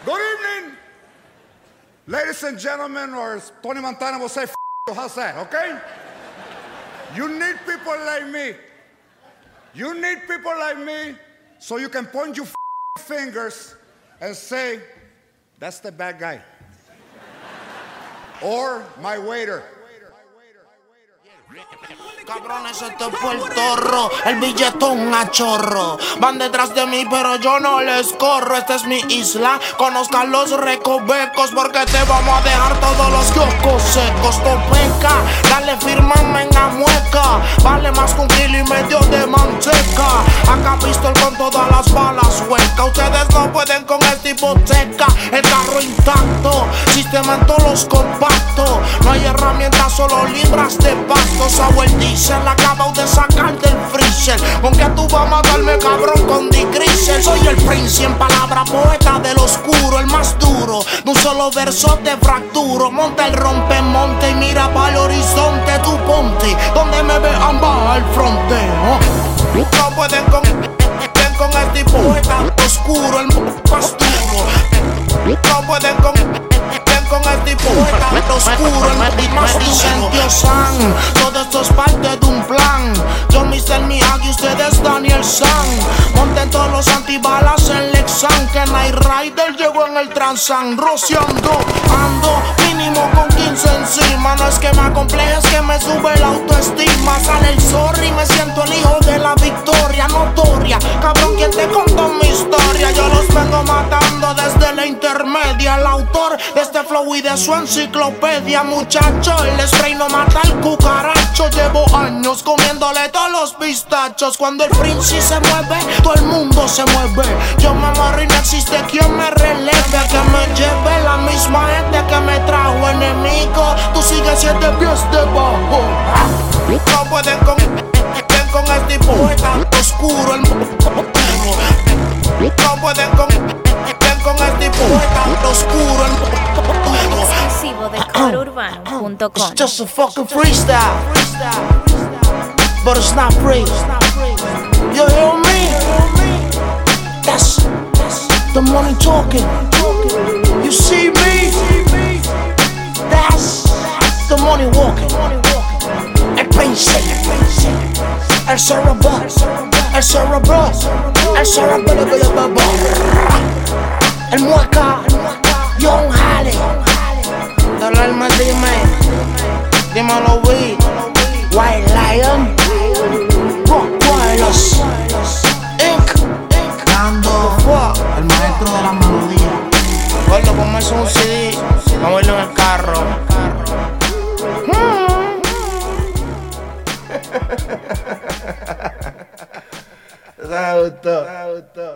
Good evening, ladies and gentlemen, or as Tony Montana will say, how's that, okay? You need people like me. You need people like me so you can point your fingers and say, that's the bad guy. Or my waiter. Cabrones, esto es Puerto, el billetón a chorro. Van detrás de mí, pero yo no les corro. Esta es mi isla, conozcan los recovecos, porque te vamos a dejar todos los kioscos secos. Topeca, dale, fírmame en la mueca. Vale más que 1,5 kilos de manteca. Acá pistol con todas las balas huecas. Ustedes no pueden con esta hipoteca. El carro intacto, sistema en todos los compactos. No hay herramientas, solo libras de pasto. Sour diesel, acabo de sacar del freezer. ¿Con qué tú vas a matarme, cabrón, con digrisel? Soy el Prince, en palabra poeta del oscuro, el más duro. De un solo verso te fracturo. Monta el rompemonte y mira para el horizonte. Tú ponte donde me vean, va al fronte. No pueden con este poeta oscuro, el más duro. No pueden con este poeta oscuro, el más duro. Todo esto es parte de un plan. Yo Mr. Miyagi, ustedes Daniel San. Monten todos los antibalas en Lexan. Que Night Rider llegó en el Transan. Rociando, ando mínimo con 15 encima. No es que me acompleje, es que me sube la autoestima. Sale el sorry, me siento el hijo de la victoria notoria. Cabrón, ¿quién te contó mi historia? Yo los vengo matando desde la intermedia. El autor de este flow y de su enciclopedia. Muchacho, el spray no mata al cucaracho. Llevo años comiéndole todos los pistachos. Cuando el Prince se mueve, todo el mundo se mueve. Yo me morro y no existe quien me releve. Que me lleve la misma gente que me trajo enemigo. Tú sigues 7 pies debajo. No pueden con este poeta oscuro, el no pueden con este poeta oscuro, el exclusivo de corourbano.com. It's just a fucking freestyle, but it's not free. You hear me? That's the money talking. You see me? That's the money walking. El Prince, el cerebro, el cerebro, el cerebro, el mueca, Young Halle. Del alma dímelo we, White Lion, Rottweilers, Inc. Dando el maestro de la melodía. Gordo, ponme eso en un CD, vamos a verlo en el carro. Me gustó.